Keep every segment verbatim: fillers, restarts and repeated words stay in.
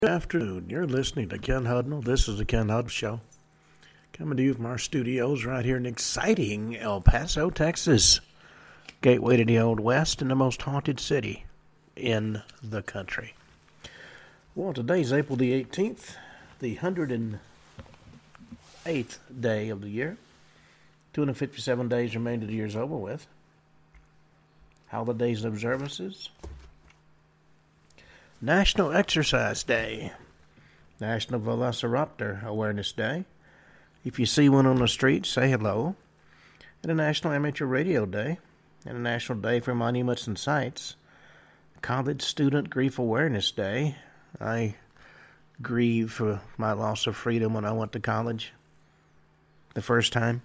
Good afternoon. You're listening to Ken Hudnall. This is the Ken Hudnall Show. Coming to you from our studios right here in exciting El Paso, Texas. Gateway to the Old West and the most haunted city in the country. Well, today's April the eighteenth, the one hundred eighth day of the year. two hundred fifty-seven days remain to the year's over with. Holidays and observances. National Exercise Day, National Velociraptor Awareness Day. If you see one on the street, say hello. And a National Amateur Radio Day, and a National Day for Monuments and Sites. College Student Grief Awareness Day. I grieve for my loss of freedom when I went to college the first time.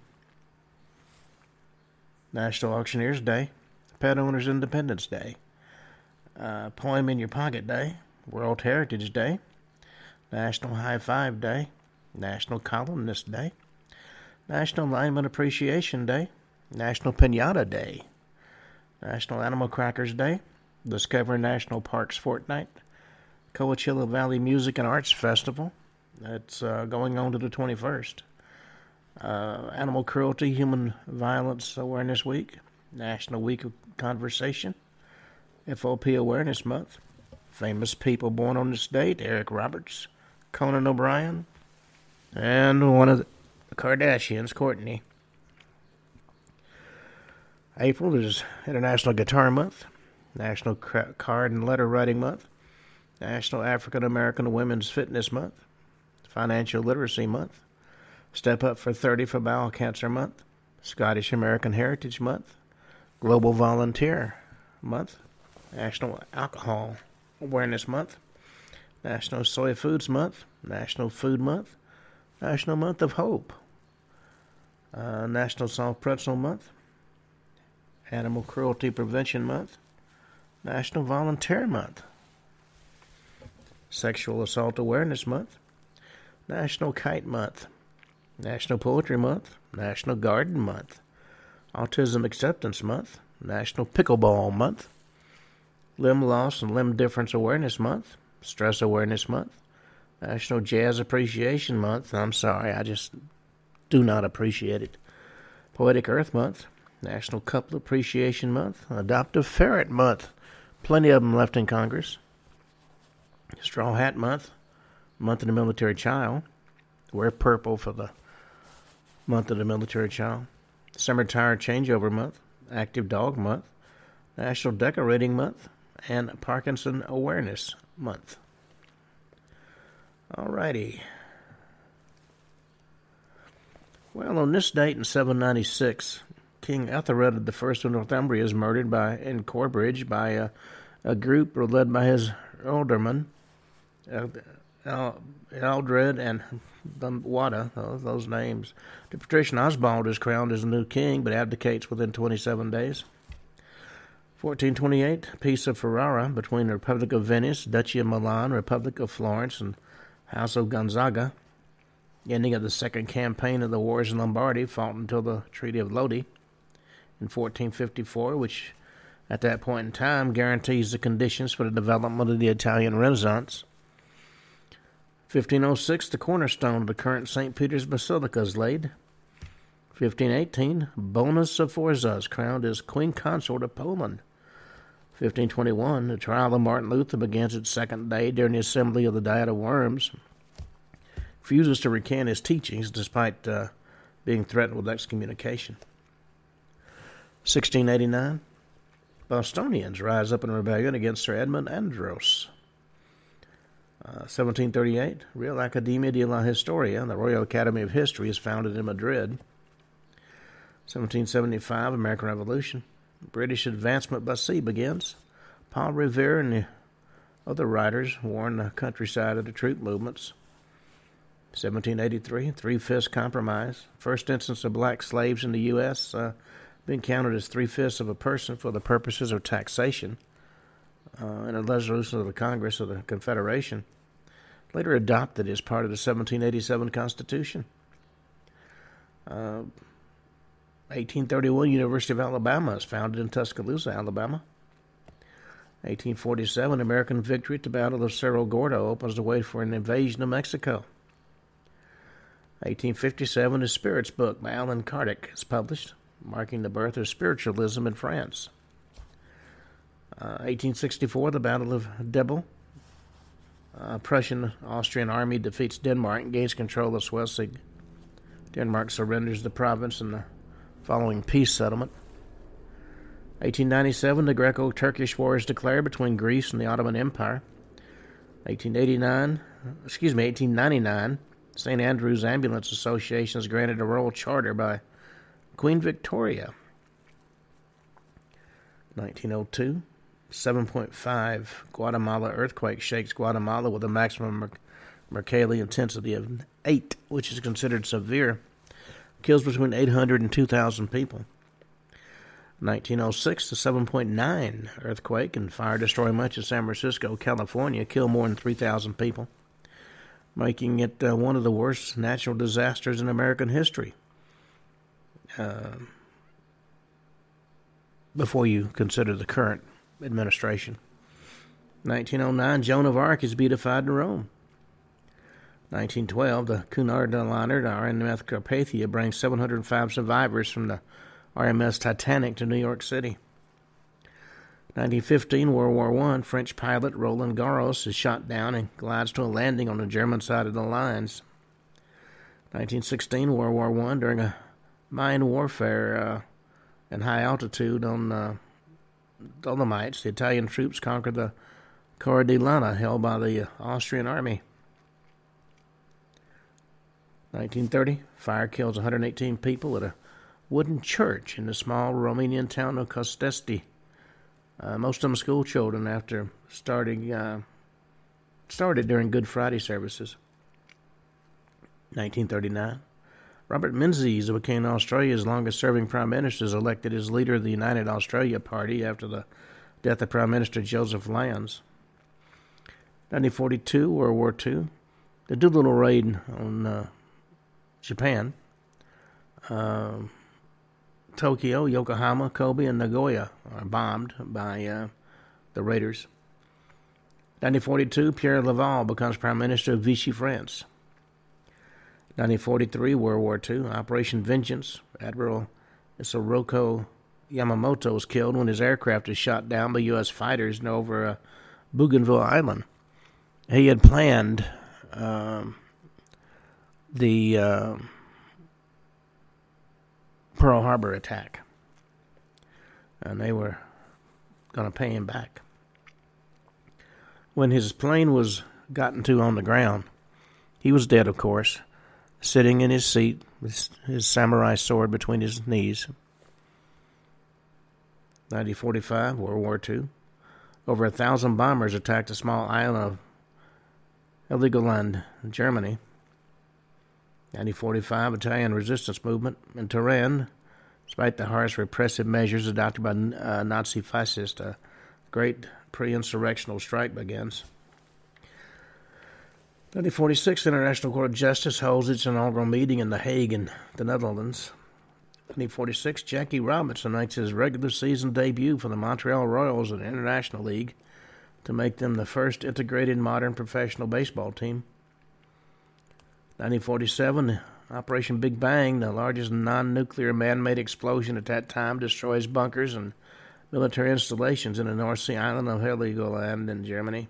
National Auctioneers Day, Pet Owners Independence Day. Uh, Poem in Your Pocket Day, World Heritage Day, National High Five Day, National Columnist Day, National Lineman Appreciation Day, National Piñata Day, National Animal Crackers Day, Discover National Parks Fortnight, Coachella Valley Music and Arts Festival, that's uh, going on to the twenty-first, uh, Animal Cruelty, Human Violence Awareness Week, National Week of Conversation, F O P Awareness Month, famous people born on this date, Eric Roberts, Conan O'Brien, and one of the Kardashians, Kourtney. April is International Guitar Month, National Card and Letter Writing Month, National African American Women's Fitness Month, Financial Literacy Month, Step Up for thirty for Bowel Cancer Month, Scottish American Heritage Month, Global Volunteer Month, National Alcohol Awareness Month, National Soy Foods Month, National Food Month, National Month of Hope, uh, National Soft Pretzel Month, Animal Cruelty Prevention Month, National Volunteer Month, Sexual Assault Awareness Month, National Kite Month, National Poetry Month, National Garden Month, Autism Acceptance Month, National Pickleball Month, Limb Loss and Limb Difference Awareness Month, Stress Awareness Month, National Jazz Appreciation Month. I'm sorry, I just do not appreciate it. Poetic Earth Month, National Couple Appreciation Month, Adoptive Ferret Month. Plenty of them left in Congress. Straw Hat Month, Month of the Military Child. Wear purple for the Month of the Military Child. Summer Tire Changeover Month, Active Dog Month, National Decorating Month, and Parkinson Awareness Month. Alrighty. Well, on this date in seven ninety-six, King Ethelred the First of Northumbria is murdered by in Corbridge by a, a group led by his ealdorman, uh, Ealdred and Wada, those, those names. The patrician Osbald is crowned as the new king, but abdicates within twenty-seven days. fourteen twenty-eight, Peace of Ferrara between the Republic of Venice, Duchy of Milan, Republic of Florence, and House of Gonzaga. Ending of the second campaign of the wars in Lombardy, fought until the Treaty of Lodi in fourteen fifty-four, which at that point in time guarantees the conditions for the development of the Italian Renaissance. fifteen oh six, the cornerstone of the current Saint Peter's Basilica is laid. fifteen eighteen, Bonus of Forza is crowned as Queen Consort of Poland. fifteen twenty-one, the trial of Martin Luther begins its second day during the assembly of the Diet of Worms. Refuses to recant his teachings despite uh, being threatened with excommunication. sixteen eighty-nine, Bostonians rise up in rebellion against Sir Edmund Andros. Uh, seventeen thirty-eight, Real Academia de la Historia, the Royal Academy of History, is founded in Madrid. seventeen seventy-five, American Revolution. British advancement by sea begins. Paul Revere and the other writers warn the countryside of the troop movements. seventeen eighty-three, Three-Fifths Compromise. First instance of black slaves in the U S Uh, being counted as three-fifths of a person for the purposes of taxation uh, in a resolution of the Congress of the Confederation. Later adopted as part of the seventeen eighty-seven Constitution. Uh, eighteen thirty-one, University of Alabama is founded in Tuscaloosa, Alabama. eighteen forty-seven, American victory at the Battle of Cerro Gordo opens the way for an invasion of Mexico. eighteen fifty-seven, The Spirits Book by Allan Kardec is published, marking the birth of spiritualism in France. Uh, eighteen sixty-four, the Battle of Debel. Uh, Prussian-Austrian army defeats Denmark and gains control of Schleswig. Denmark surrenders the province in the following peace settlement. eighteen ninety-seven, the Greco-Turkish War is declared between Greece and the Ottoman Empire. eighteen eighty-nine, excuse me, eighteen ninety-nine, Saint Andrew's Ambulance Association is granted a royal charter by Queen Victoria. nineteen oh two, seven point five Guatemala earthquake shakes Guatemala with a maximum Mercalli intensity of eight, which is considered severe. Kills between eight hundred and two thousand people. nineteen oh six, the seven point nine earthquake and fire destroy much of San Francisco, California, kill more than three thousand people, making it uh, one of the worst natural disasters in American history. Uh, before you consider the current administration. nineteen oh nine, Joan of Arc is beatified in Rome. nineteen twelve, the Cunard liner, the R M S Carpathia, brings seven hundred five survivors from the R M S Titanic to New York City. nineteen fifteen, World War One, French pilot Roland Garros is shot down and glides to a landing on the German side of the lines. nineteen sixteen, World War One, during a mine warfare uh, in high altitude on uh, Dolomites, the Italian troops conquered the Cora di Lana, held by the uh, Austrian army. nineteen thirty, fire kills one hundred eighteen people at a wooden church in the small Romanian town of Costesti. Uh, most of them school children after starting uh, started during Good Friday services. nineteen thirty-nine, Robert Menzies, who became Australia's longest-serving prime minister, is elected as leader of the United Australia Party after the death of Prime Minister Joseph Lyons. nineteen forty-two, World War Two, the Doolittle raid on uh, Japan. Uh, Tokyo, Yokohama, Kobe, and Nagoya are bombed by uh, the raiders. nineteen forty-two, Pierre Laval becomes Prime Minister of Vichy, France. nineteen forty-three, World War Two, Operation Vengeance. Admiral Isoroku Yamamoto was killed when his aircraft was shot down by U S fighters over uh, Bougainville Island. He had planned um, the uh, Pearl Harbor attack, and they were going to pay him back. When his plane was gotten to on the ground, he was dead, of course, sitting in his seat with his samurai sword between his knees. nineteen forty-five, World War Two. Over a thousand bombers attacked a small island of Heligoland, Germany. nineteen forty-five, Italian resistance movement in Turin. Despite the harsh repressive measures adopted by uh, Nazi fascists, a great pre-insurrectional strike begins. nineteen forty-six, the International Court of Justice holds its inaugural meeting in The Hague in the Netherlands. nineteen forty-six, Jackie Robinson makes his regular season debut for the Montreal Royals in the International League to make them the first integrated modern professional baseball team. nineteen forty-seven, Operation Big Bang, the largest non-nuclear man-made explosion at that time, destroys bunkers and military installations in the North Sea island of Heligoland in Germany.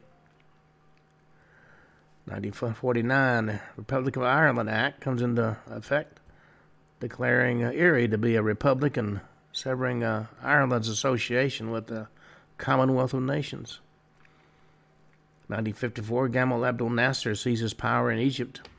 nineteen forty-nine, the Republic of Ireland Act comes into effect, declaring uh, Erie to be a republic and severing uh, Ireland's association with the Commonwealth of Nations. nineteen fifty-four, Gamal Abdel Nasser seizes power in Egypt.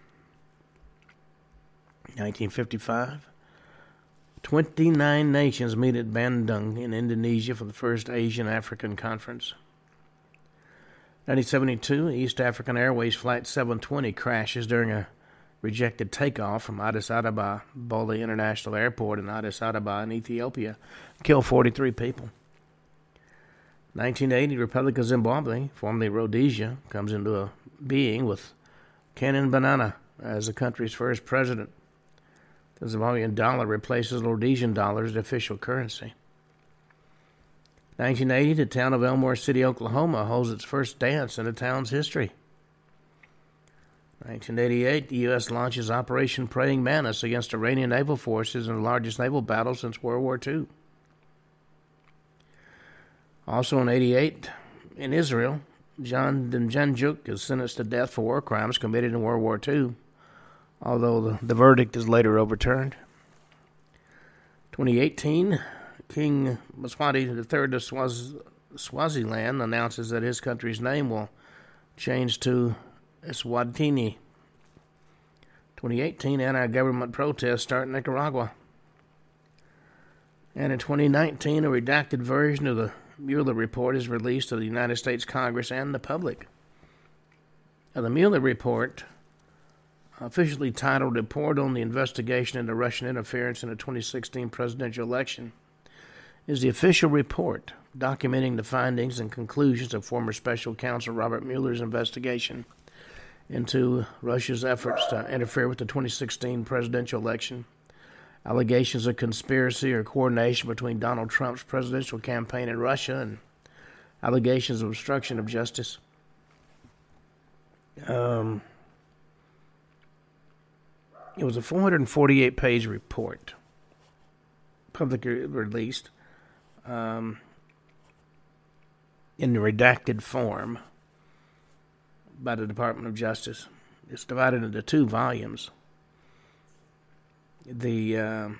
nineteen fifty-five, twenty-nine nations meet at Bandung in Indonesia for the first Asian-African Conference. nineteen seventy-two, East African Airways Flight seven twenty crashes during a rejected takeoff from Addis Ababa Bole International Airport in Addis Ababa in Ethiopia, killed forty-three people. nineteen eighty, Republic of Zimbabwe, formerly Rhodesia, comes into a being with Cannon Banana as the country's first president. The Zimbabwean dollar replaces Rhodesian dollar as the official currency. nineteen eighty, the town of Elmore City, Oklahoma, holds its first dance in the town's history. nineteen eighty-eight, the U S launches Operation Praying Mantis against Iranian naval forces in the largest naval battle since World War Two. Also in eighty-eight, in Israel, John Demjanjuk is sentenced to death for war crimes committed in World War Two, although the, the verdict is later overturned. twenty eighteen, King Mswati the third of Swaz- Swaziland announces that his country's name will change to Eswatini. twenty eighteen, anti-government protests start in Nicaragua. And in twenty nineteen, a redacted version of the Mueller report is released to the United States Congress and the public. Now, the Mueller report, officially titled Report on the Investigation into Russian Interference in the twenty sixteen Presidential Election, is the official report documenting the findings and conclusions of former Special Counsel Robert Mueller's investigation into Russia's efforts to interfere with the twenty sixteen presidential election, allegations of conspiracy or coordination between Donald Trump's presidential campaign and Russia, and allegations of obstruction of justice. Um, it was a four hundred forty-eight page report, publicly released um, in the redacted form by the Department of Justice. It's divided into two volumes. The uh,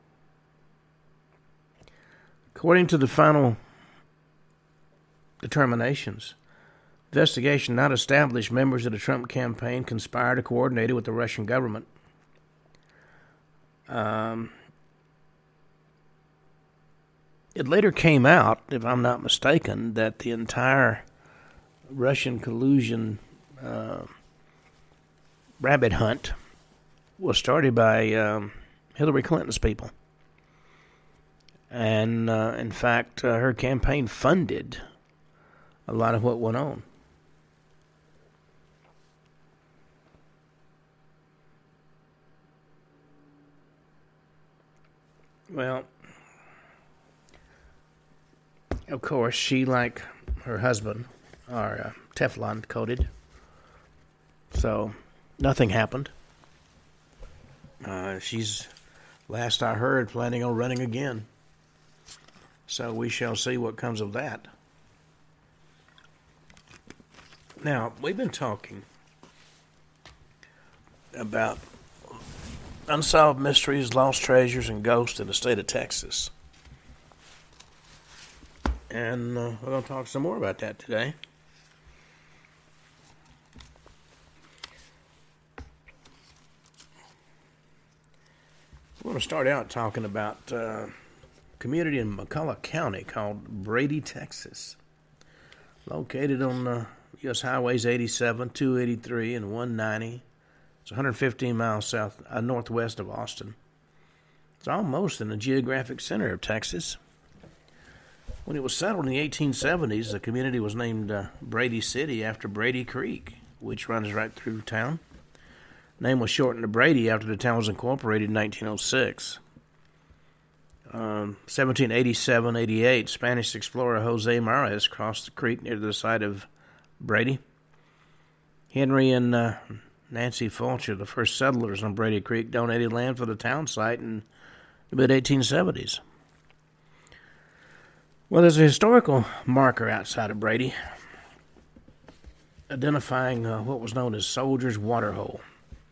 according to the final determinations, investigation not established members of the Trump campaign conspired or coordinated with the Russian government. Um, it later came out, if I'm not mistaken, that the entire Russian collusion uh, rabbit hunt was started by um, Hillary Clinton's people. And, uh, in fact, uh, her campaign funded a lot of what went on. Well, of course, she, like her husband, are uh, Teflon coated. So, nothing happened. Uh, she's, last I heard, planning on running again. So we shall see what comes of that. Now, we've been talking about unsolved mysteries, lost treasures, and ghosts in the state of Texas. And uh, we're going to talk some more about that today. We're going to start out talking about uh, a community in McCulloch County called Brady, Texas. Located on uh, U S Highways eighty-seven, two eighty-three, and one ninety. It's one hundred fifteen miles south, uh, northwest of Austin. It's almost in the geographic center of Texas. When it was settled in the eighteen seventies, the community was named uh, Brady City after Brady Creek, which runs right through town. The name was shortened to Brady after the town was incorporated in nineteen oh six. Um, seventeen eighty-seven eighty-eight, Spanish explorer Jose Mares crossed the creek near the site of Brady. Henry and uh, Nancy Fulcher, the first settlers on Brady Creek, donated land for the town site in the mid eighteen seventies. Well, there's a historical marker outside of Brady identifying uh, what was known as Soldier's Waterhole.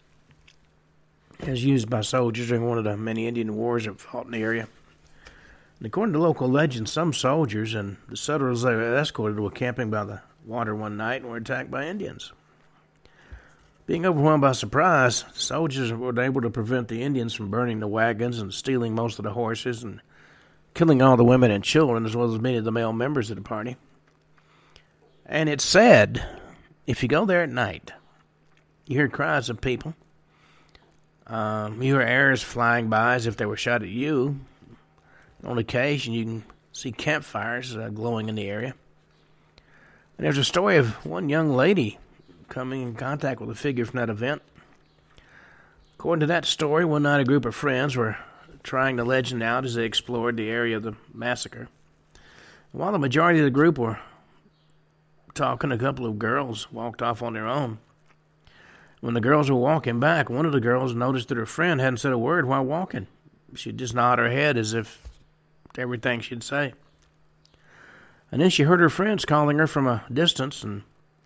It was used by soldiers during one of the many Indian wars that fought in the area. And according to local legend, some soldiers and the settlers they were escorted were camping by the water one night and were attacked by Indians. Being overwhelmed by surprise, the soldiers were able to prevent the Indians from burning the wagons and stealing most of the horses and killing all the women and children, as well as many of the male members of the party. And it's said, if you go there at night, you hear cries of people. Um, you hear arrows flying by as if they were shot at you. On occasion, you can see campfires uh, glowing in the area. And there's a story of one young lady coming in contact with a figure from that event. According to that story, one night a group of friends were trying the legend out as they explored the area of the massacre. While the majority of the group were talking, a couple of girls walked off on their own. When the girls were walking back, one of the girls noticed that her friend hadn't said a word while walking. She'd just nod her head as if to everything she'd say. And then she heard her friends calling her from a distance, and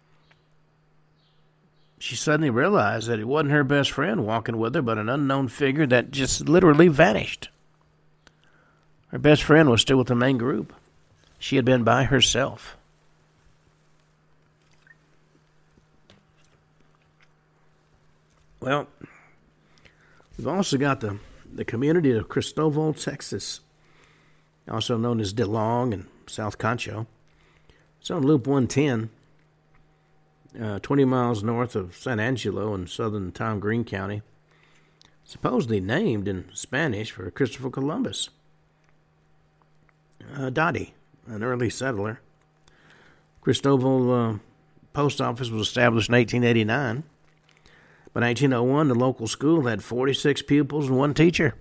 she suddenly realized that it wasn't her best friend walking with her, but an unknown figure that just literally vanished. Her best friend was still with the main group. She had been by herself. Well, we've also got the, the community of Cristoval, Texas, also known as DeLong and South Concho. It's on Loop one ten, uh, twenty miles north of San Angelo in southern Tom Green County. Supposedly named in Spanish for Christopher Columbus. Uh, Dottie, an early settler. Cristoval uh, Post Office was established in eighteen eighty-nine. By nineteen oh one, the local school had forty-six pupils and one teacher.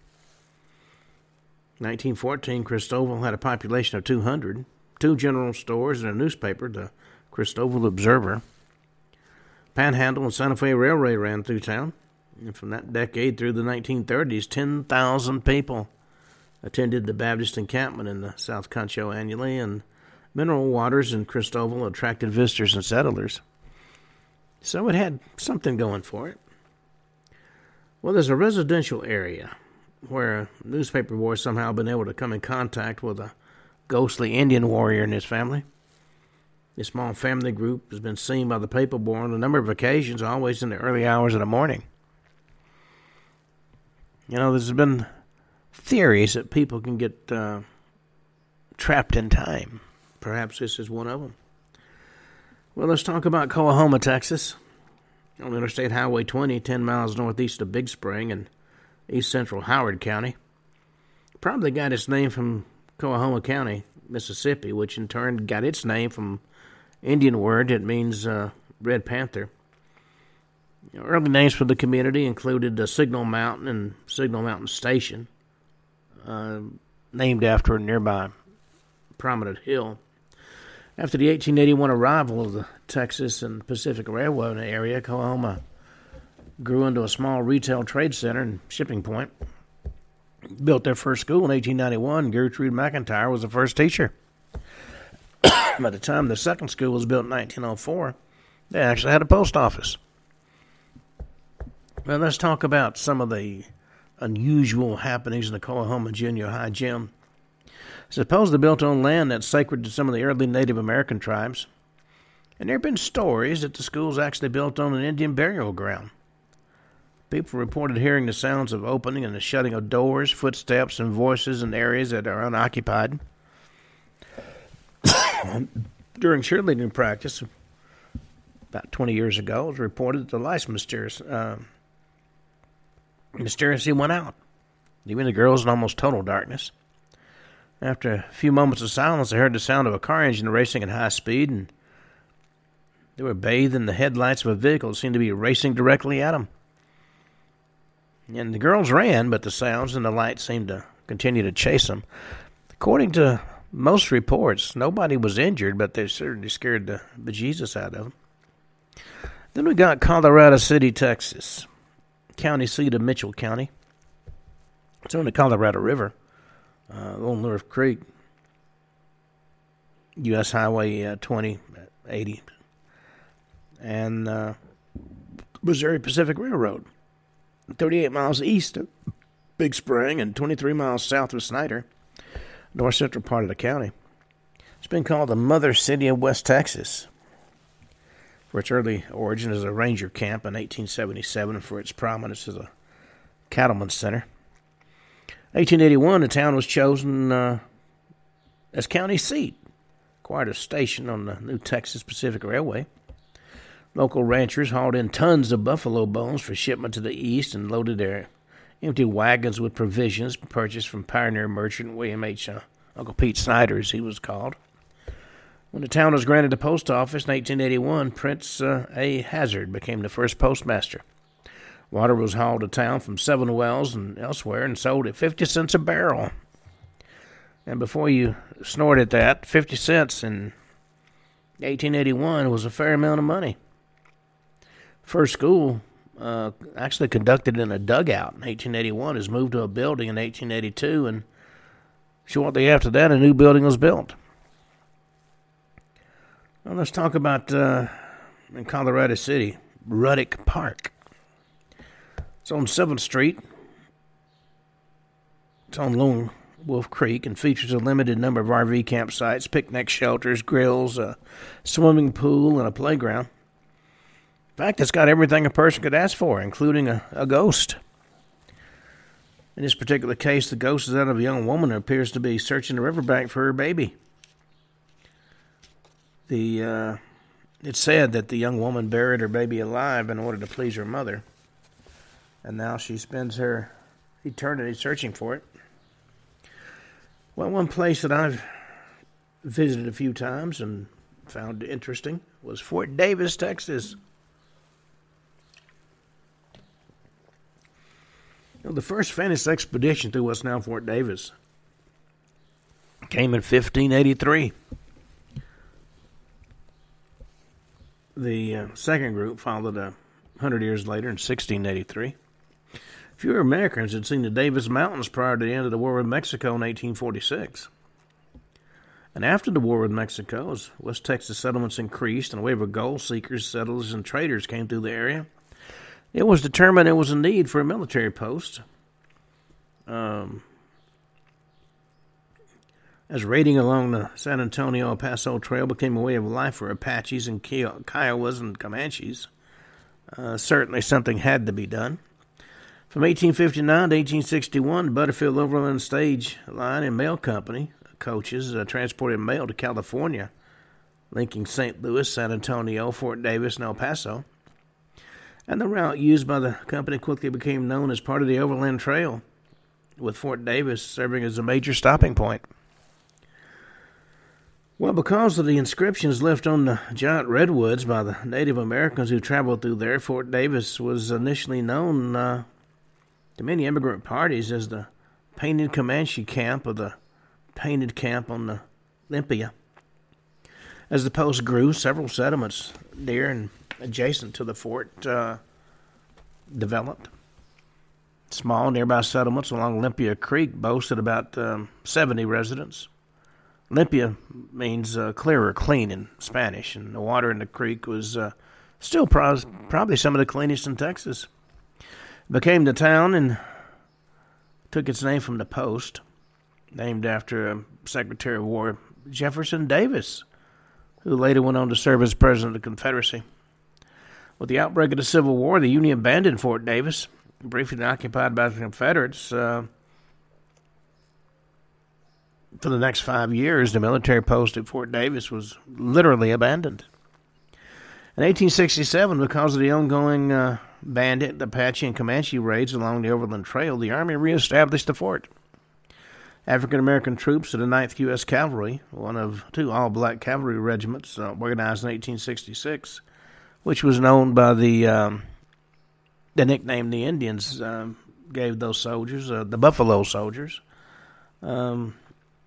In nineteen fourteen, Cristoval had a population of two hundred, two general stores, and a newspaper, the Cristoval Observer. Panhandle and Santa Fe Railway ran through town. And from that decade through the nineteen thirties, ten thousand people attended the Baptist encampment in the South Concho annually, and mineral waters in Cristoval attracted visitors and settlers. So it had something going for it. Well, there's a residential area where a newspaper boy somehow been able to come in contact with a ghostly Indian warrior and his family. This small family group has been seen by the paper boy on a number of occasions, always in the early hours of the morning. You know, there's been theories that people can get uh, trapped in time. Perhaps this is one of them. Well, let's talk about Coahoma, Texas. On Interstate Highway twenty, ten miles northeast of Big Spring in east central Howard County. Probably got its name from Coahoma County, Mississippi, which in turn got its name from Indian word that means uh, Red Panther. You know, early names for the community included uh, Signal Mountain and Signal Mountain Station, uh, named after a nearby prominent hill. After the eighteen eighty-one arrival of the Texas and Pacific Railroad in the area, Coahoma grew into a small retail trade center and shipping point. Built their first school in eighteen ninety-one. Gertrude McIntyre was the first teacher. By the time the second school was built in nineteen oh four, they actually had a post office. Well, let's talk about some of the unusual happenings in the Coahoma Junior High Gym. Supposedly built on land that's sacred to some of the early Native American tribes. And there have been stories that the school's actually built on an Indian burial ground. People reported hearing the sounds of opening and the shutting of doors, footsteps, and voices in areas that are unoccupied. During cheerleading practice, about twenty years ago, it was reported that the lights mysterious, uh, mysteriously went out, leaving the girls in almost total darkness. After a few moments of silence, they heard the sound of a car engine racing at high speed, and they were bathed in the headlights of a vehicle that seemed to be racing directly at them. And the girls ran, but the sounds and the lights seemed to continue to chase them. According to most reports, nobody was injured, but they certainly scared the bejesus out of them. Then we got Colorado City, Texas, county seat of Mitchell County. It's on the Colorado River. Uh, Old North Creek, U S Highway uh, twenty eighty, and uh, Missouri Pacific Railroad, thirty-eight miles east of Big Spring and twenty-three miles south of Snyder, north central part of the county. It's been called the Mother City of West Texas for its early origin as a ranger camp in eighteen seventy-seven and for its prominence as a cattleman's center. eighteen eighty-one, the town was chosen uh, as county seat, acquired a station on the new Texas Pacific Railway. Local ranchers hauled in tons of buffalo bones for shipment to the east and loaded their empty wagons with provisions purchased from pioneer merchant William H. Uh, Uncle Pete Snyder, as he was called. When the town was granted a post office in eighteen eighty-one, Prince uh, A. Hazard became the first postmaster. Water was hauled to town from seven wells and elsewhere and sold at fifty cents a barrel. And before you snort at that, fifty cents in eighteen eighty-one was a fair amount of money. First school uh, actually conducted in a dugout in eighteen eighty-one is moved to a building in eighteen eighty-two, and shortly after that, a new building was built. Well, let's talk about, uh, in Colorado City, Ruddick Park. It's on seventh Street. It's on Lone Wolf Creek and features a limited number of R V campsites, picnic shelters, grills, a swimming pool, and a playground. In fact, it's got everything a person could ask for, including a, a ghost. In this particular case, the ghost is that of a young woman who appears to be searching the riverbank for her baby. The uh, it's said that the young woman buried her baby alive in order to please her mother, and now she spends her eternity searching for it. Well, one place that I've visited a few times and found interesting was Fort Davis, Texas. You know, the first Spanish expedition through what's now Fort Davis came in fifteen eighty-three. The uh, second group followed a hundred years later in sixteen eighty-three. Fewer Americans had seen the Davis Mountains prior to the end of the war with Mexico in eighteen forty-six. And after the war with Mexico, as West Texas settlements increased and a wave of gold seekers, settlers, and traders came through the area, it was determined there was a need for a military post. Um, as raiding along the San Antonio-El Paso Trail became a way of life for Apaches and Kiowas and Comanches, uh, certainly something had to be done. From eighteen fifty-nine to eighteen sixty-one, the Butterfield Overland Stage Line and Mail Company coaches uh, transported mail to California, linking Saint Louis, San Antonio, Fort Davis, and El Paso. And the route used by the company quickly became known as part of the Overland Trail, with Fort Davis serving as a major stopping point. Well, because of the inscriptions left on the giant redwoods by the Native Americans who traveled through there, Fort Davis was initially known uh, to many immigrant parties as the Painted Comanche Camp or the Painted Camp on the Olympia. As the post grew, several settlements near and adjacent to the fort uh, developed. Small nearby settlements along Olympia Creek boasted about um, seventy residents. Olympia means uh, clear or clean in Spanish, and the water in the creek was uh, still pro- probably some of the cleanest in Texas. It became the town and took its name from the post, named after uh, Secretary of War Jefferson Davis, who later went on to serve as President of the Confederacy. With the outbreak of the Civil War, the Union abandoned Fort Davis, briefly occupied by the Confederates. Uh, for the next five years, the military post at Fort Davis was literally abandoned. In eighteen sixty-seven, because of the ongoing uh, bandit, Apache, and Comanche raids along the Overland Trail, the Army reestablished the fort. African-American troops of the ninth U S Cavalry, one of two all-black cavalry regiments uh, organized in eighteen sixty-six, which was known by the um, the nickname the Indians um, gave those soldiers, uh, the Buffalo Soldiers. Um,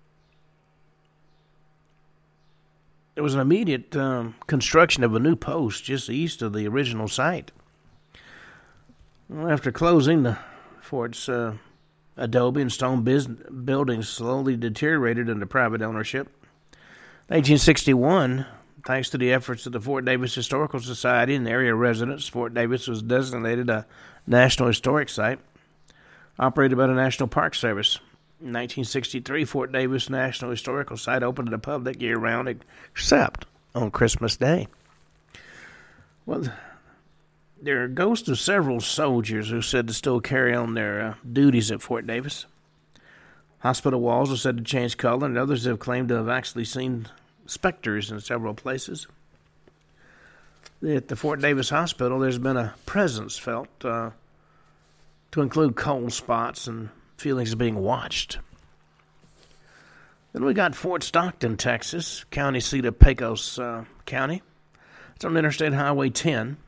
there was an immediate um, construction of a new post just east of the original site. Well, after closing, the fort's uh, adobe and stone biz- buildings slowly deteriorated into private ownership. In eighteen sixty-one, thanks to the efforts of the Fort Davis Historical Society and area residents, Fort Davis was designated a National Historic Site, operated by the National Park Service. In nineteen sixty-three, Fort Davis National Historical Site opened to the public year-round except on Christmas Day. Well, there are ghosts of several soldiers who are said to still carry on their uh, duties at Fort Davis. Hospital walls are said to change color, and others have claimed to have actually seen specters in several places. At the Fort Davis Hospital, there's been a presence felt uh, to include cold spots and feelings of being watched. Then we got Fort Stockton, Texas, county seat of Pecos uh, County. It's on Interstate Highway ten,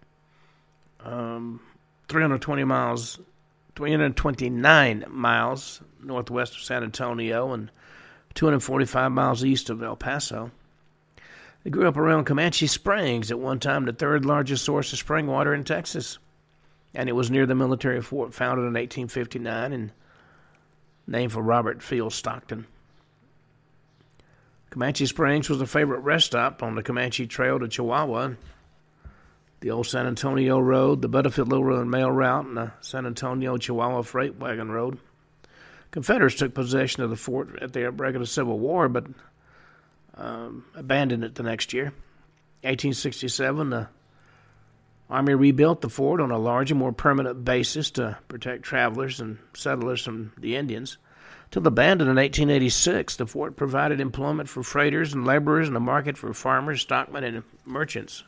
um, three hundred twenty miles, three hundred twenty-nine miles northwest of San Antonio, and two hundred forty-five miles east of El Paso. They grew up around Comanche Springs, at one time the third largest source of spring water in Texas. And it was near the military fort founded in eighteen fifty-nine and named for Robert Field Stockton. Comanche Springs was a favorite rest stop on the Comanche Trail to Chihuahua, the old San Antonio Road, the Butterfield Road Mail Route, and the San Antonio-Chihuahua Freight Wagon Road. Confederates took possession of the fort at the outbreak of the Civil War, but um, abandoned it the next year. eighteen sixty-seven, the Army rebuilt the fort on a larger, more permanent basis to protect travelers and settlers from the Indians. Till abandoned in eighteen eighty-six, the fort provided employment for freighters and laborers and a market for farmers, stockmen, and merchants.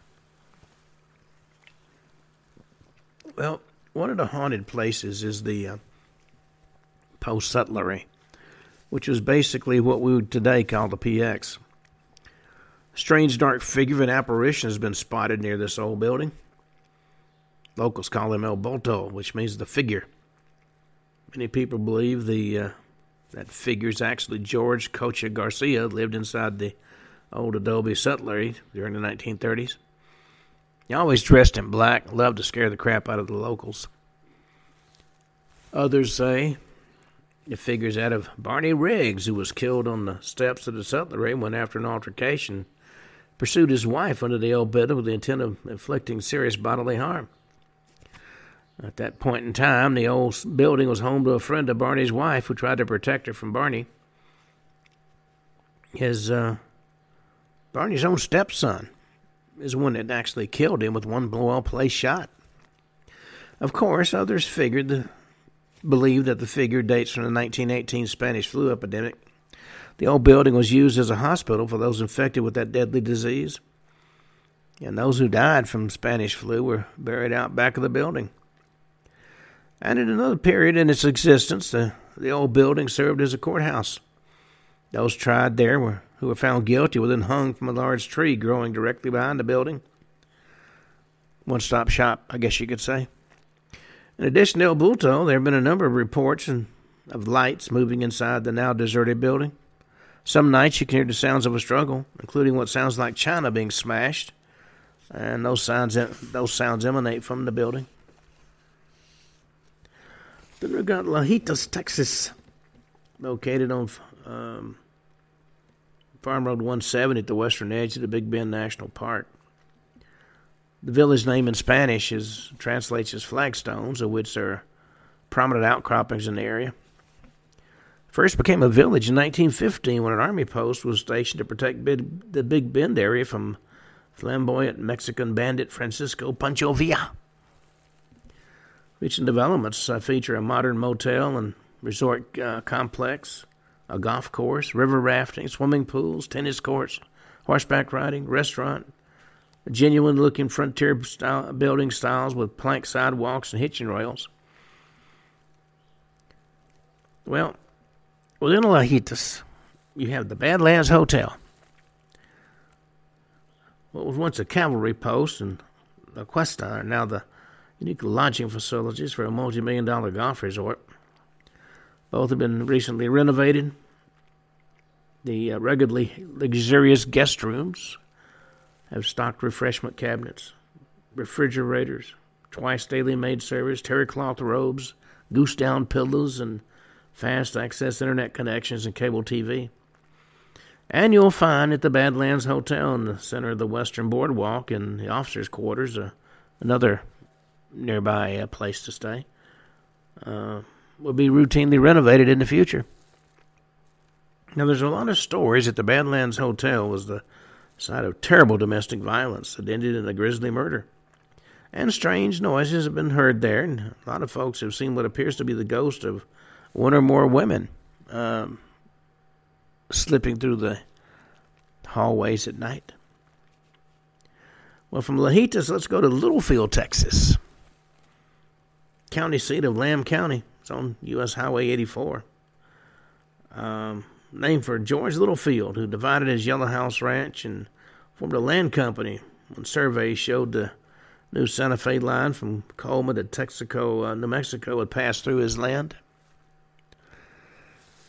Well, one of the haunted places is the uh, Post Sutlery, which was basically what we would today call the P X. A strange dark figure of an apparition has been spotted near this old building. Locals call him El Bulto, which means the figure. Many people believe the uh, that figure is actually George Cocha Garcia, lived inside the old adobe sutlery during the nineteen thirties. He always dressed in black, loved to scare the crap out of the locals. Others say the figure's out of Barney Riggs, who was killed on the steps of the sutlery when, after an altercation, pursued his wife under the old bed with the intent of inflicting serious bodily harm. At that point in time, the old building was home to a friend of Barney's wife who tried to protect her from Barney. His, uh, Barney's own stepson is the one that actually killed him with one well-placed shot. Of course, others figured the, believe that the figure dates from the nineteen eighteen Spanish flu epidemic. The old building was used as a hospital for those infected with that deadly disease. And those who died from Spanish flu were buried out back of the building. And in another period in its existence, the, the old building served as a courthouse. Those tried there were who were found guilty were then hung from a large tree growing directly behind the building. One-stop shop, I guess you could say. In addition to El Bulto, there have been a number of reports of lights moving inside the now deserted building. Some nights you can hear the sounds of a struggle, including what sounds like china being smashed, and those sounds those sounds emanate from the building. Then we've got Lajitas, Texas, located on um, Farm Road one seventy at the western edge of the Big Bend National Park. The village name in Spanish is translates as Flagstones, of which there are prominent outcroppings in the area. First became a village in nineteen fifteen when an army post was stationed to protect Big, the Big Bend area from flamboyant Mexican bandit Francisco Pancho Villa. Recent developments uh, feature a modern motel and resort uh, complex, a golf course, river rafting, swimming pools, tennis courts, horseback riding, restaurant, genuine-looking frontier style, building styles with plank sidewalks and hitching rails. Well, within Lajitas, you have the Badlands Hotel. What was once a cavalry post and La Cuesta are now the unique lodging facilities for a multi-million dollar golf resort. Both have been recently renovated. The uh, ruggedly luxurious guest rooms have stocked refreshment cabinets, refrigerators, twice daily maid service, terry cloth robes, goose down pillows, and fast access internet connections and cable T V. And you'll find at the Badlands Hotel in the center of the Western Boardwalk in the officers' quarters uh, another nearby uh, place to stay. Uh, will be routinely renovated in the future. Now, there's a lot of stories that the Badlands Hotel was the site of terrible domestic violence that ended in a grisly murder. And strange noises have been heard there, and a lot of folks have seen what appears to be the ghost of one or more women um, slipping through the hallways at night. Well, from Lajitas, let's go to Littlefield, Texas. County seat of Lamb County. It's on U S Highway eighty-four. Um, named for George Littlefield, who divided his Yellow House Ranch and formed a land company when surveys showed the new Santa Fe line from Coleman to Texaco, uh, New Mexico had passed through his land.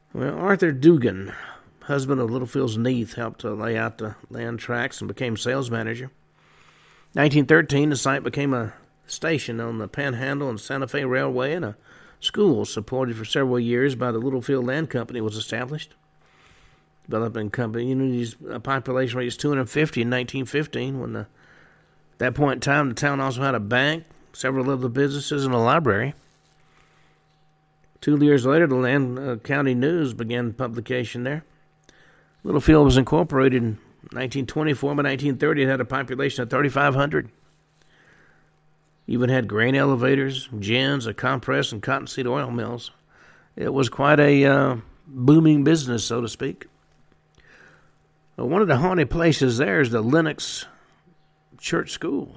Well, Arthur Dugan, husband of Littlefield's Neath, helped to lay out the land tracts and became sales manager. nineteen thirteen, the site became a station on the Panhandle and Santa Fe Railway, and a school supported for several years by the Littlefield Land Company was established. Developing communities, a population rate is two hundred fifty in nineteen fifteen, when the, at that point in time the town also had a bank, several other businesses, and a library. Two years later, the Land uh, County News began publication there. Littlefield was incorporated in nineteen twenty-four. By nineteen thirty, it had a population of thirty-five hundred. Even had grain elevators, gins, a compress, and cottonseed oil mills. It was quite a uh, booming business, so to speak. Well, one of the haunted places there is the Lenox Church School.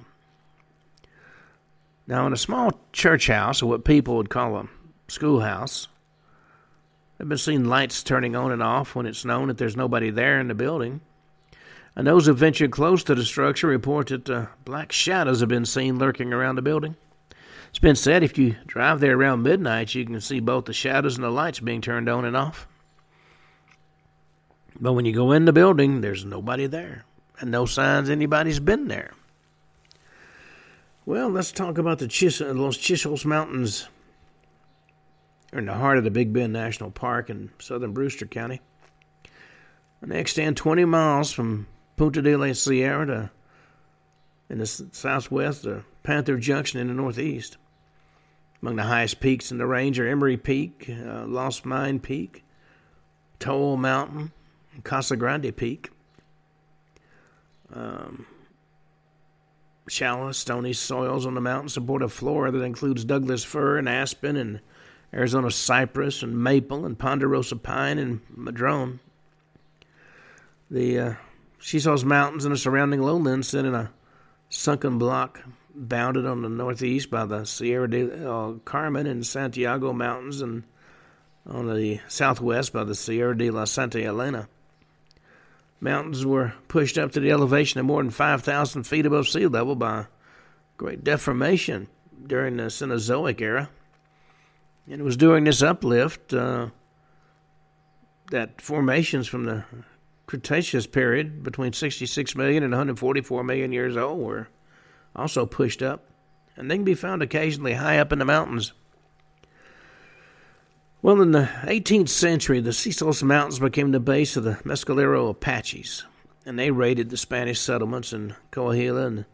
Now, in a small church house, or what people would call a schoolhouse, I've been seeing lights turning on and off when it's known that there's nobody there in the building. And those who ventured close to the structure report that uh, black shadows have been seen lurking around the building. It's been said if you drive there around midnight, you can see both the shadows and the lights being turned on and off. But when you go in the building, there's nobody there, and no signs anybody's been there. Well, let's talk about the Chis- Los Chisos Mountains. They're in the heart of the Big Bend National Park in southern Brewster County. And they extend twenty miles from Punta de la Sierra to, in the southwest, to Panther Junction in the northeast. Among the highest peaks in the range are Emery Peak, uh, Lost Mine Peak, Toll Mountain, and Casa Grande Peak. Um, shallow, stony soils on the mountain support a flora that includes Douglas fir and aspen and Arizona cypress and maple and ponderosa pine and madrone. The uh, Chisos Mountains and the surrounding lowlands sit in a sunken block bounded on the northeast by the Sierra de uh, Carmen and Santiago Mountains, and on the southwest by the Sierra de la Santa Elena. Mountains were pushed up to the elevation of more than five thousand feet above sea level by great deformation during the Cenozoic era. And it was during this uplift uh, that formations from the Cretaceous period between sixty-six million and one hundred forty-four million years old were also pushed up, and they can be found occasionally high up in the mountains. Well, in the eighteenth century, the Chisos Mountains became the base of the Mescalero Apaches, and they raided the Spanish settlements in Coahuila and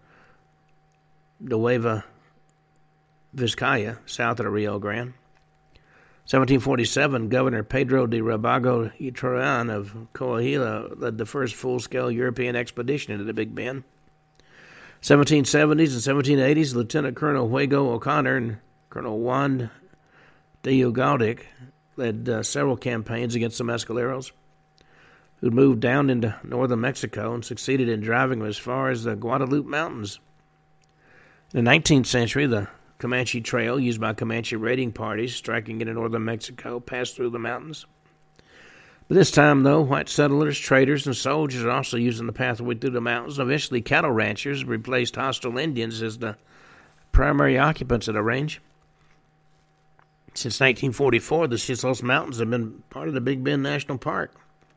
Nueva Vizcaya, south of the Rio Grande. seventeen forty-seven, Governor Pedro de Rabago y Troyan of Coahuila led the first full-scale European expedition into the Big Bend. seventeen seventies and seventeen eighties, Lieutenant Colonel Hugo O'Connor and Colonel Juan de Ugaldic led uh, several campaigns against the Mescaleros, who'd moved down into northern Mexico and succeeded in driving them as far as the Guadalupe Mountains. In the nineteenth century, the Comanche Trail, used by Comanche raiding parties striking into northern Mexico, passed through the mountains. But this time, though, white settlers, traders, and soldiers are also using the pathway through the mountains. Eventually, cattle ranchers replaced hostile Indians as the primary occupants of the range. Since nineteen forty-four, the Chisos Mountains have been part of the Big Bend National Park.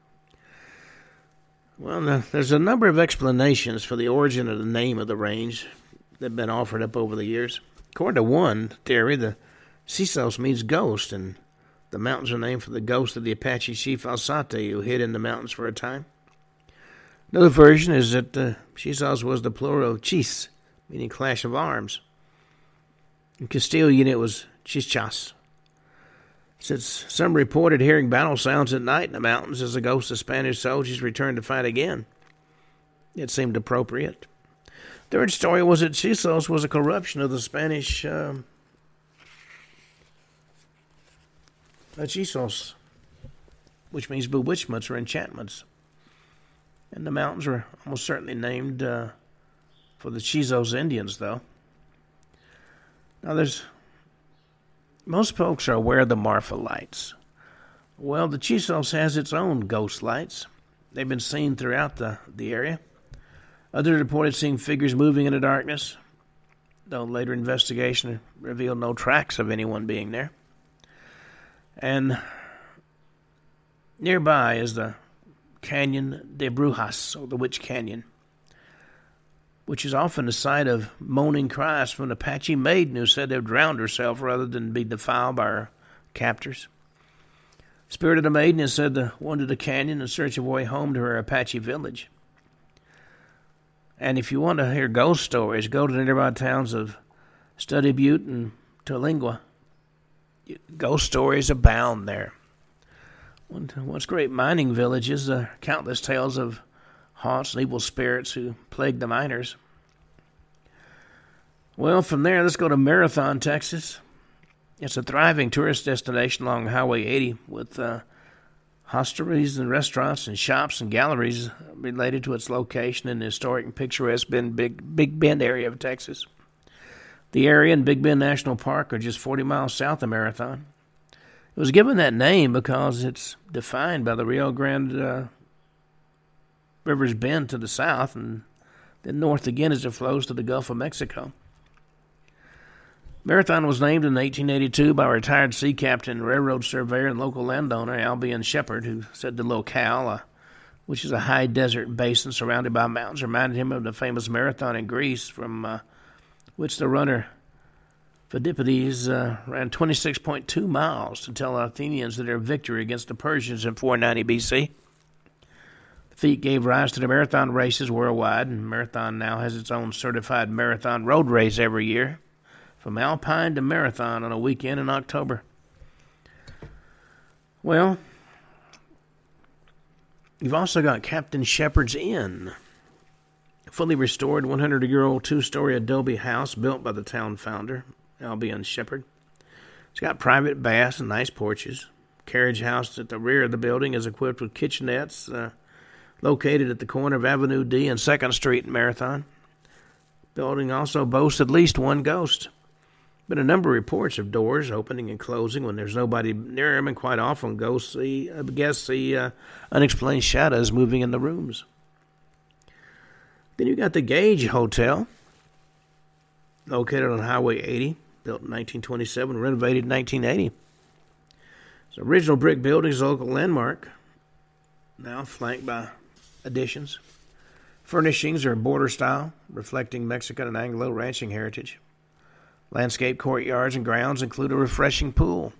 Well, there's a number of explanations for the origin of the name of the range that have been offered up over the years. According to one theory, the Chisos means ghost, and the mountains are named for the ghost of the Apache chief Alzate, who hid in the mountains for a time. Another version is that the Chisos was the plural of chis, meaning clash of arms. In Castilian, it was chichas. Since some reported hearing battle sounds at night in the mountains as the ghosts of Spanish soldiers returned to fight again, it seemed appropriate. Third story was that Chisos was a corruption of the Spanish um, hechizos, which means bewitchments or enchantments. And the mountains were almost certainly named uh, for the Chisos Indians, though. Now, there's most folks are aware of the Marfa lights. Well, the Chisos has its own ghost lights. They've been seen throughout the, the area. Others reported seeing figures moving in the darkness, though later investigation revealed no tracks of anyone being there. And Nearby is the Canyon de Brujas, or the Witch Canyon, which is often the site of moaning cries from an Apache maiden who said had drowned herself rather than be defiled by her captors. The spirit of the maiden is said to wander the canyon in search of a way home to her Apache village. And if you want to hear ghost stories, go to the nearby towns of Study Butte and Terlingua. Ghost stories abound there. Once great mining villages, uh, countless tales of haunts and evil spirits who plague the miners. Well, from there, let's go to Marathon, Texas. It's a thriving tourist destination along Highway eighty with uh, hostelries and restaurants and shops and galleries related to its location in the historic and picturesque Bend, Big, Big Bend area of Texas. The area and Big Bend National Park are just forty miles south of Marathon. It was given that name because it's defined by the Rio Grande uh, River's bend to the south and then north again as it flows to the Gulf of Mexico. Marathon was named in eighteen eighty-two by retired sea captain, railroad surveyor, and local landowner Albion Shepherd, who said the locale, uh, which is a high desert basin surrounded by mountains, reminded him of the famous marathon in Greece, from uh, which the runner Phidippides uh, ran twenty-six point two miles to tell the Athenians of their victory against the Persians in four ninety B C. The feat gave rise to the marathon races worldwide, and Marathon now has its own certified marathon road race every year, from Alpine to Marathon on a weekend in October. Well, you've also got Captain Shepherd's Inn, a fully restored one hundred year old two-story adobe house built by the town founder, Albion Shepherd. It's got private baths and nice porches. Carriage house at the rear of the building is equipped with kitchenettes, uh, located at the corner of Avenue D and second Street in Marathon. The building also boasts at least one ghost. Been a number of reports of doors opening and closing when there's nobody near them, and quite often ghosts see, uh, guests see uh, unexplained shadows moving in the rooms. Then you got the Gage Hotel, located on Highway eighty, built in nineteen twenty-seven, renovated in nineteen eighty. It's an original brick building, is a local landmark, now flanked by additions. Furnishings are border style, reflecting Mexican and Anglo ranching heritage. Landscape courtyards and grounds include a refreshing pool.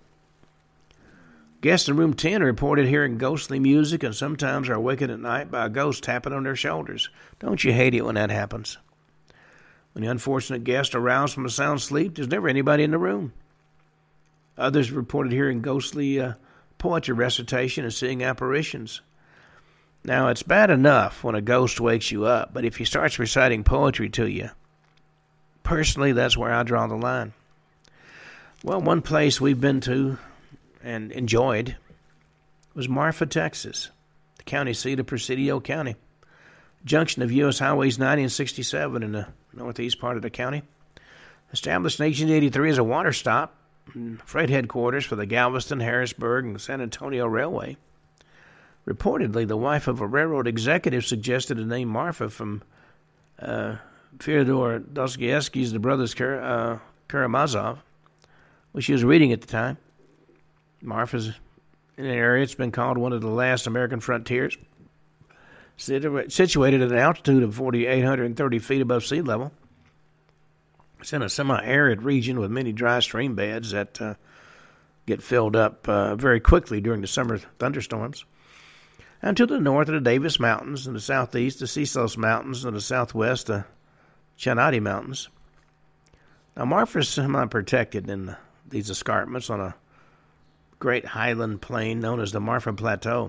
Guests in room ten reported hearing ghostly music and sometimes are awakened at night by a ghost tapping on their shoulders. Don't you hate it when that happens? When the unfortunate guest aroused from a sound sleep, there's never anybody in the room. Others reported hearing ghostly uh, poetry recitation and seeing apparitions. Now, it's bad enough when a ghost wakes you up, but if he starts reciting poetry to you, personally, that's where I draw the line. Well, one place we've been to and enjoyed was Marfa, Texas, the county seat of Presidio County, junction of U S Highways ninety and sixty-seven in the northeast part of the county. Established in eighteen eighty-three as a water stop and freight headquarters for the Galveston, Harrisburg, and San Antonio Railway. Reportedly, the wife of a railroad executive suggested the name Marfa from uh, Fyodor Dostoevsky's The Brothers Kar- uh, Karamazov, which she was reading at the time. Marfa's in an area it's been called one of the last American frontiers, situated at an altitude of four thousand eight hundred thirty feet above sea level. It's in a semi-arid region with many dry stream beds that uh, get filled up uh, very quickly during the summer thunderstorms. And to the north are the Davis Mountains, in the southeast the Cecils Mountains, and the southwest the Chanati Mountains. Now, Marfa is semi-protected in these escarpments on a great highland plain known as the Marfa Plateau.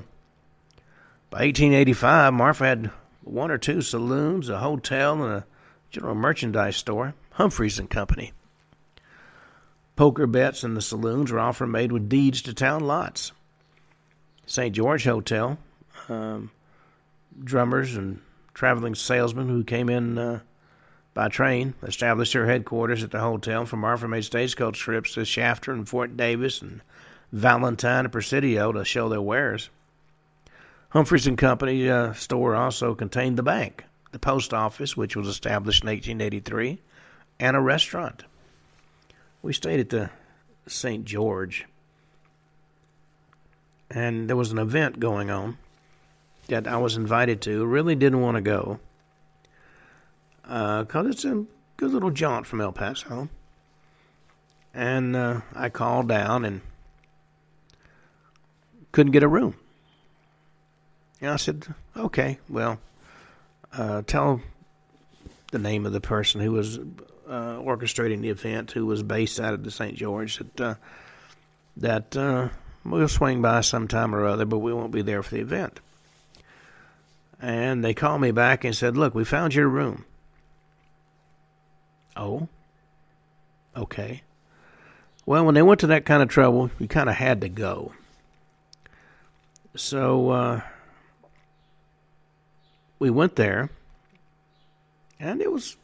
By eighteen eighty-five, Marfa had one or two saloons, a hotel, and a general merchandise store, Humphreys and Company. Poker bets in the saloons were often made with deeds to town lots. Saint George Hotel, um, drummers and traveling salesmen who came in uh, by train established their headquarters at the hotel. From Marfa made stagecoach trips to Shafter and Fort Davis and Valentine and Presidio to show their wares. Humphreys and Company uh, store also contained the bank, the post office, which was established in eighteen eighty-three, and a restaurant. We stayed at the Saint George, and there was an event going on that I was invited to. Really didn't want to go because uh, it's a good little jaunt from El Paso. And uh, I called down and couldn't get a room. And I said, okay, well, uh, tell the name of the person who was uh, orchestrating the event, who was based out of the Saint George, that uh, that uh, we'll swing by sometime or other, but we won't be there for the event. And they called me back and said, look, we found your room. Oh, okay. Well, when they went to that kind of trouble, you kind of had to go. So uh, we went there, and it was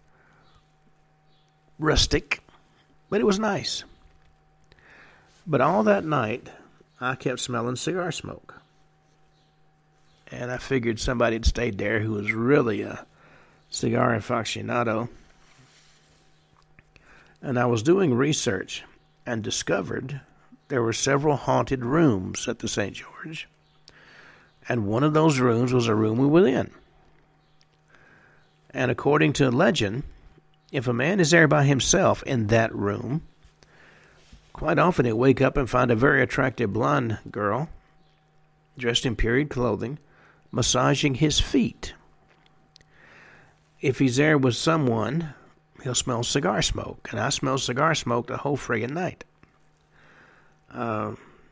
rustic, but it was nice. But all that night, I kept smelling cigar smoke. And I figured somebody had stayed there who was really a cigar aficionado. And I was doing research and discovered there were several haunted rooms at the Saint George. And one of those rooms was a room we were in. And according to legend, if a man is there by himself in that room, quite often he'll wake up and find a very attractive blonde girl, dressed in period clothing, massaging his feet. If he's there with someone, he'll smell cigar smoke. And I smelled cigar smoke the whole friggin' night. Uh,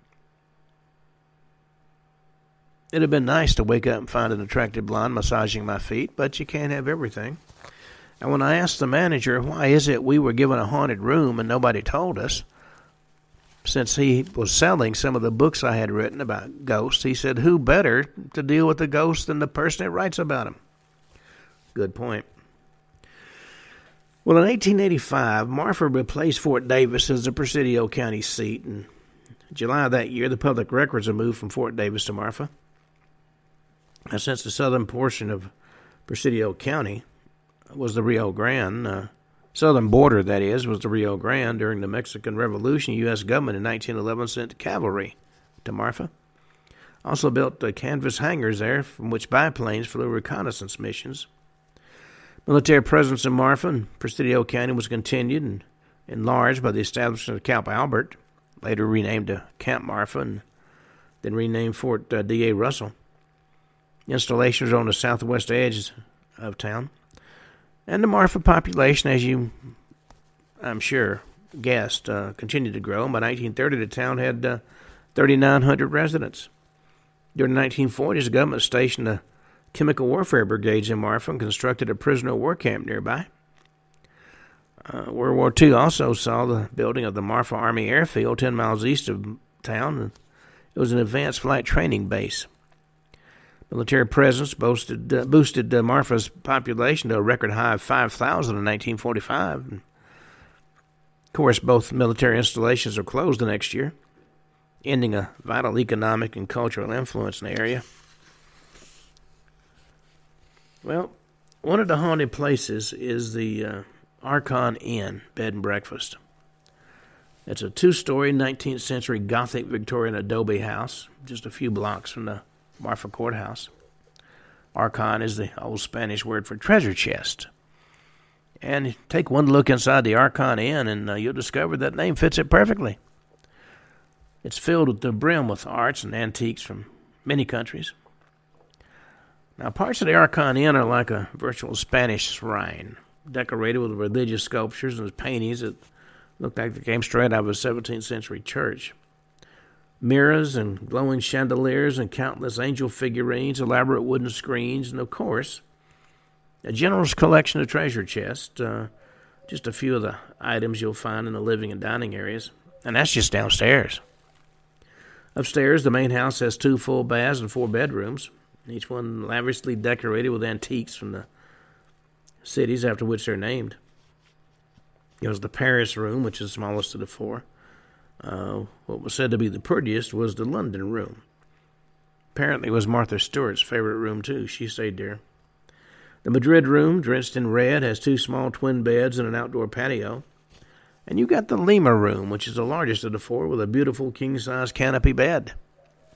it'd have been nice to wake up and find an attractive blonde massaging my feet, but you can't have everything. And when I asked the manager, why is it we were given a haunted room and nobody told us, since he was selling some of the books I had written about ghosts, he said, who better to deal with the ghosts than the person that writes about them? Good point. Well, in eighteen eighty-five, Marfa replaced Fort Davis as the Presidio County seat. In July of that year, the public records were moved from Fort Davis to Marfa. And since the southern portion of Presidio County was the Rio Grande, uh, southern border, that is, was the Rio Grande, during the Mexican Revolution, U S government in nineteen eleven sent cavalry to Marfa. Also built uh, canvas hangars there from which biplanes flew reconnaissance missions. Military presence in Marfa and Presidio County was continued and enlarged by the establishment of Camp Albert, later renamed to Camp Marfa and then renamed Fort uh, D A Russell. Installations are on the southwest edge of town. And the Marfa population, as you, I'm sure, guessed, uh, continued to grow. By nineteen thirty, the town had uh, thirty-nine hundred residents. During the nineteen forties, the government stationed the chemical warfare brigades in Marfa and constructed a prisoner of war camp nearby. Uh, World War Two also saw the building of the Marfa Army Airfield ten miles east of town. It was an advanced flight training base. Military presence boosted, uh, boosted uh, Marfa's population to a record high of five thousand in nineteen forty-five. And of course, both military installations are closed the next year, ending a vital economic and cultural influence in the area. Well, one of the haunted places is the uh, Archon Inn Bed and Breakfast. It's a two-story nineteenth century Gothic Victorian adobe house, just a few blocks from the Marfa Courthouse. Archon is the old Spanish word for treasure chest. And take one look inside the Archon Inn and uh, you'll discover that name fits it perfectly. It's filled with the brim with arts and antiques from many countries. Now, parts of the Archon Inn are like a virtual Spanish shrine, decorated with religious sculptures and paintings that look like they came straight out of a seventeenth century church. Mirrors and glowing chandeliers and countless angel figurines, elaborate wooden screens, and, of course, a generous collection of treasure chests, uh, just a few of the items you'll find in the living and dining areas. And that's just downstairs. Upstairs, the main house has two full baths and four bedrooms, each one lavishly decorated with antiques from the cities after which they're named. There's the Paris room, which is the smallest of the four. Uh, what was said to be the prettiest was the London room. Apparently it was Martha Stewart's favorite room, too. She stayed there. The Madrid room, drenched in red, has two small twin beds and an outdoor patio. And you got the Lima room, which is the largest of the four, with a beautiful king-size canopy bed.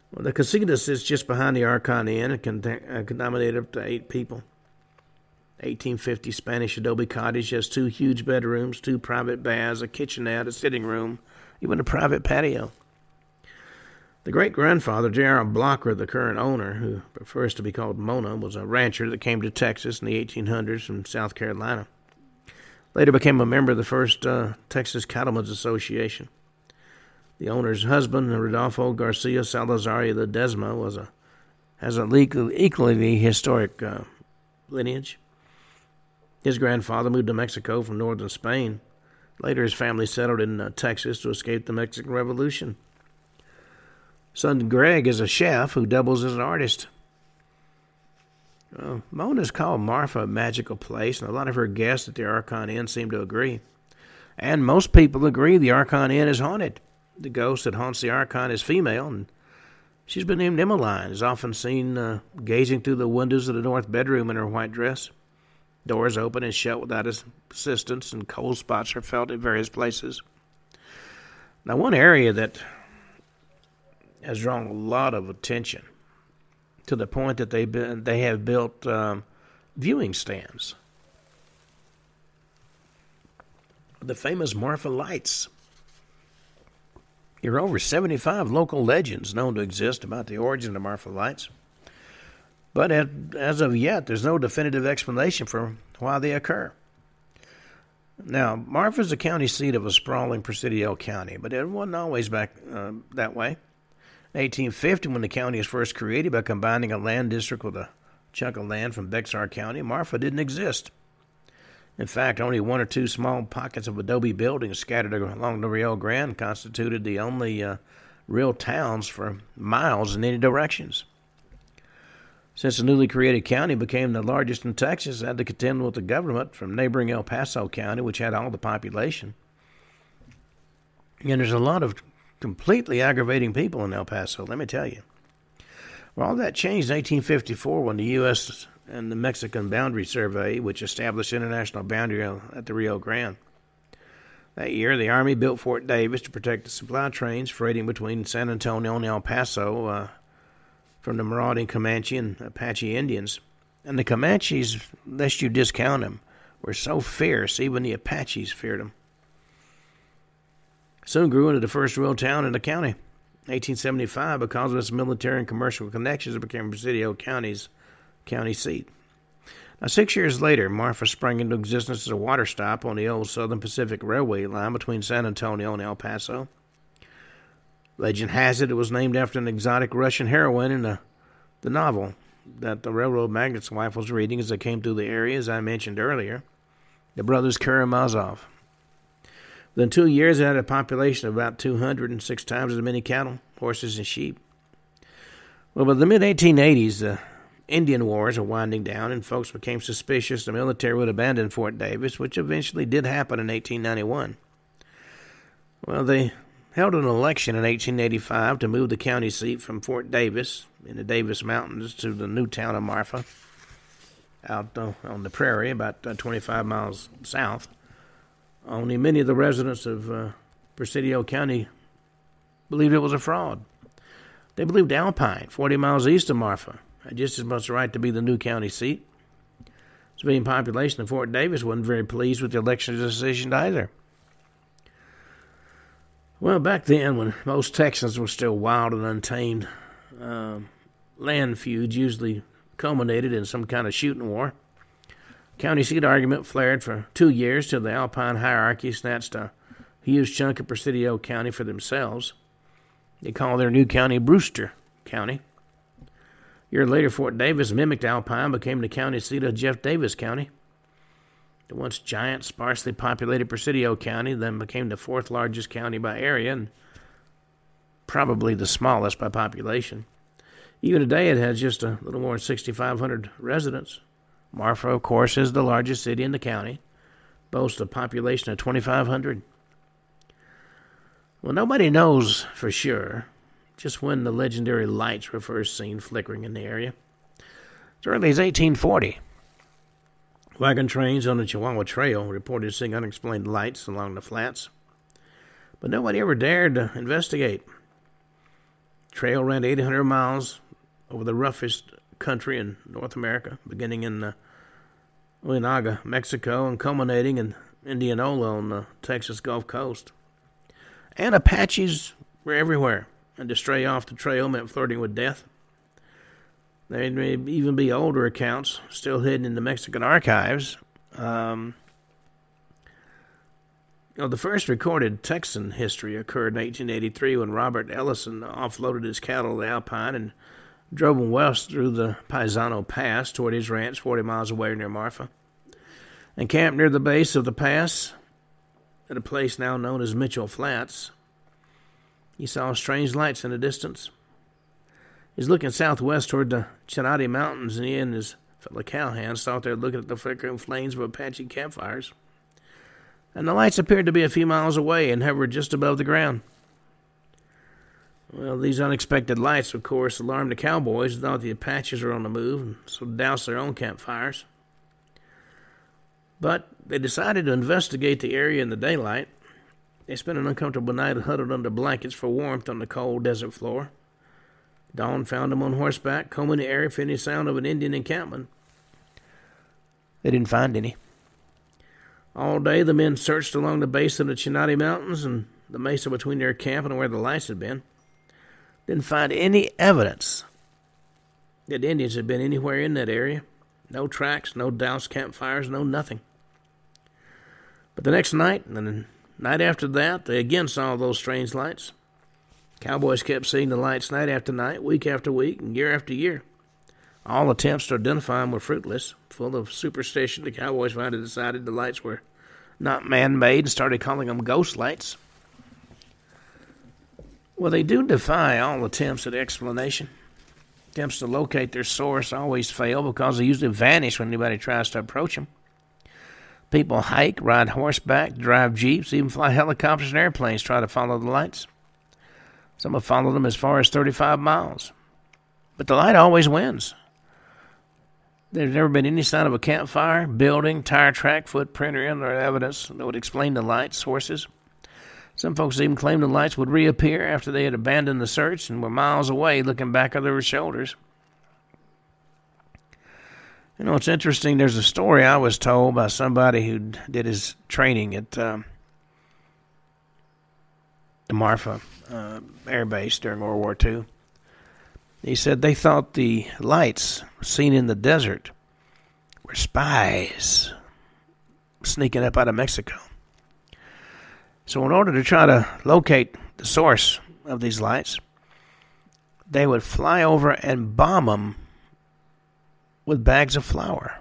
Well, the casita sits just behind the Archon Inn and can accommodate up to eight people. eighteen fifty Spanish adobe cottage has two huge bedrooms, two private baths, a kitchenette, a sitting room, even a private patio. The great-grandfather, J R Blocker, the current owner, who prefers to be called Mona, was a rancher that came to Texas in the eighteen hundreds from South Carolina. Later became a member of the first uh, Texas Cattlemen's Association. The owner's husband, Rodolfo Garcia Salazar de Ledesma, was a has a equally historic uh, lineage. His grandfather moved to Mexico from northern Spain. Later, his family settled in uh, Texas to escape the Mexican Revolution. Son Greg is a chef who doubles as an artist. Uh, Mona's called Marfa a magical place, and a lot of her guests at the Archon Inn seem to agree. And most people agree the Archon Inn is haunted. The ghost that haunts the Archon is female, and she's been named Emmeline, is often seen uh, gazing through the windows of the north bedroom in her white dress. Doors open and shut without assistance, and cold spots are felt at various places. Now, one area that has drawn a lot of attention to the point that they been, they have built um, viewing stands. The famous Marfa Lights. There are over seventy-five local legends known to exist about the origin of Marfa Lights. But as of yet, there's no definitive explanation for why they occur. Now, Marfa is the county seat of a sprawling Presidio County, but it wasn't always back uh, that way. In eighteen fifty, when the county was first created by combining a land district with a chunk of land from Bexar County, Marfa didn't exist. In fact, only one or two small pockets of adobe buildings scattered along the Rio Grande constituted the only uh, real towns for miles in any directions. Since the newly created county became the largest in Texas, it had to contend with the government from neighboring El Paso County, which had all the population. And there's a lot of completely aggravating people in El Paso, let me tell you. Well, all that changed in eighteen fifty-four when the U S and the Mexican Boundary Survey, which established international boundary at the Rio Grande. That year, the Army built Fort Davis to protect the supply trains freighting between San Antonio and El Paso uh, from the marauding Comanche and Apache Indians. And the Comanches, lest you discount them, were so fierce, even the Apaches feared them. Soon grew into the first real town in the county. In eighteen seventy-five, because of its military and commercial connections, it became Presidio County's county seat. Now, six years later, Marfa sprang into existence as a water stop on the old Southern Pacific Railway line between San Antonio and El Paso. Legend has it it was named after an exotic Russian heroine in the, the novel that the railroad magnate's wife was reading as they came through the area, as I mentioned earlier, the brothers Karamazov. Within two years, it had a population of about two hundred and six times as many cattle, horses, and sheep. Well, by the mid eighteen eighties, the Indian wars were winding down, and folks became suspicious the military would abandon Fort Davis, which eventually did happen in eighteen ninety-one. Well, they held an election in eighteen eighty-five to move the county seat from Fort Davis in the Davis Mountains to the new town of Marfa, out uh, on the prairie, about uh, twenty-five miles south. Only many of the residents of uh, Presidio County believed it was a fraud. They believed Alpine, forty miles east of Marfa, had just as much right to be the new county seat. The civilian population of Fort Davis wasn't very pleased with the election decision either. Well, back then, when most Texans were still wild and untamed, uh, land feuds usually culminated in some kind of shooting war. County seat argument flared for two years till the Alpine hierarchy snatched a huge chunk of Presidio County for themselves. They called their new county Brewster County. A year later, Fort Davis mimicked Alpine, became the county seat of Jeff Davis County. The once giant, sparsely populated Presidio County then became the fourth largest county by area and probably the smallest by population. Even today, it has just a little more than sixty-five hundred residents. Marfa, of course, is the largest city in the county, boasts a population of twenty-five hundred. Well, nobody knows for sure just when the legendary lights were first seen flickering in the area. As early as eighteen forty, wagon trains on the Chihuahua Trail reported seeing unexplained lights along the flats, but nobody ever dared to investigate. trail ran eight hundred miles over the roughest country in North America, beginning in uh, Ojinaga, Mexico, and culminating in Indianola on the Texas Gulf Coast. And Apaches were everywhere, and to stray off the trail meant flirting with death. There may even be older accounts still hidden in the Mexican archives. Um, you know, the first recorded Texan history occurred in eighteen eighty-three when Robert Ellison offloaded his cattle to the Alpine and drove them west through the Paisano Pass toward his ranch forty miles away near Marfa, and camped near the base of the pass at a place now known as Mitchell Flats. He saw strange lights in the distance. He was looking southwest toward the Chinati Mountains, and he and his fellow cowhands thought they were looking at the flickering flames of Apache campfires. And the lights appeared to be a few miles away and hovered just above the ground. Well, these unexpected lights, of course, alarmed the cowboys who thought the Apaches were on the move, and so doused their own campfires. But they decided to investigate the area in the daylight. They spent an uncomfortable night huddled under blankets for warmth on the cold desert floor. Dawn found them on horseback, combing the area for any sound of an Indian encampment. They didn't find any. All day the men searched along the base of the Chinati Mountains and the mesa between their camp and where the lights had been. Didn't find any evidence that Indians had been anywhere in that area. No tracks, no doused campfires, no nothing. But the next night, and the night after that, they again saw those strange lights. Cowboys kept seeing the lights night after night, week after week, and year after year. All attempts to identify them were fruitless. Full of superstition, the cowboys finally decided the lights were not man-made and started calling them ghost lights. Well, they do defy all attempts at explanation. Attempts to locate their source always fail because they usually vanish when anybody tries to approach them. People hike, ride horseback, drive jeeps, even fly helicopters and airplanes try to follow the lights. Some have followed them as far as thirty-five miles. But the light always wins. There's never been any sign of a campfire, building, tire track, footprint, or other evidence that would explain the light sources. Some folks even claimed the lights would reappear after they had abandoned the search and were miles away looking back over their shoulders. You know, it's interesting. There's a story I was told by somebody who did his training at um, the Marfa uh, Air Base during World War Two. He said they thought the lights seen in the desert were spies sneaking up out of Mexico. So in order to try to locate the source of these lights, they would fly over and bomb them with bags of flour,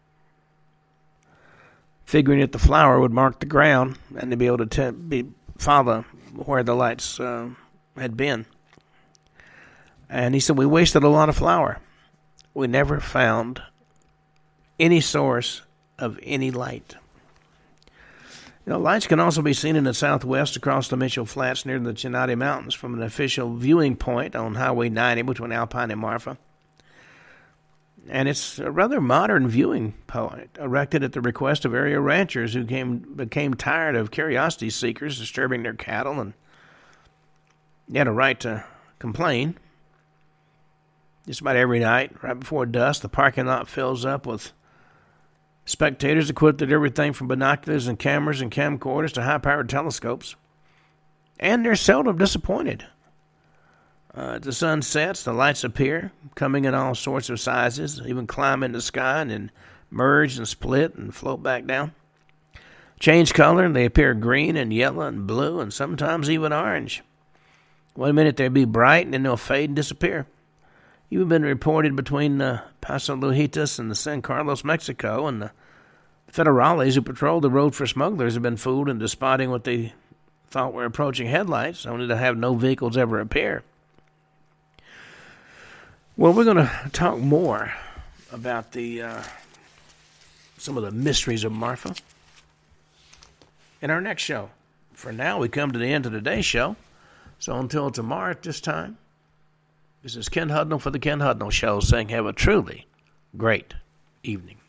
figuring that the flour would mark the ground and to be able to te- be, follow where the lights uh, had been. And he said, we wasted a lot of flour. We never found any source of any light. You know, lights can also be seen in the southwest across the Mitchell Flats near the Chinati Mountains from an official viewing point on Highway ninety between Alpine and Marfa. And it's a rather modern viewing point, erected at the request of area ranchers who came became tired of curiosity seekers disturbing their cattle, and they had a right to complain. Just about every night, right before dusk, the parking lot fills up with spectators equipped with everything from binoculars and cameras and camcorders to high-powered telescopes. And they're seldom disappointed. Uh, as the sun sets, the lights appear, coming in all sorts of sizes, even climb in the sky and then merge and split and float back down. Change color, and they appear green and yellow and blue and sometimes even orange. One minute they'll be bright and then they'll fade and disappear. Even been reported between uh, Paso Lujitas and the San Carlos, Mexico, and the federales who patrol the road for smugglers have been fooled into spotting what they thought were approaching headlights, only to have no vehicles ever appear. Well, we're going to talk more about the uh, some of the mysteries of Marfa in our next show. For now, we come to the end of today's show. So until tomorrow at this time, this is Ken Hudnall for the Ken Hudnall Show saying have a truly great evening.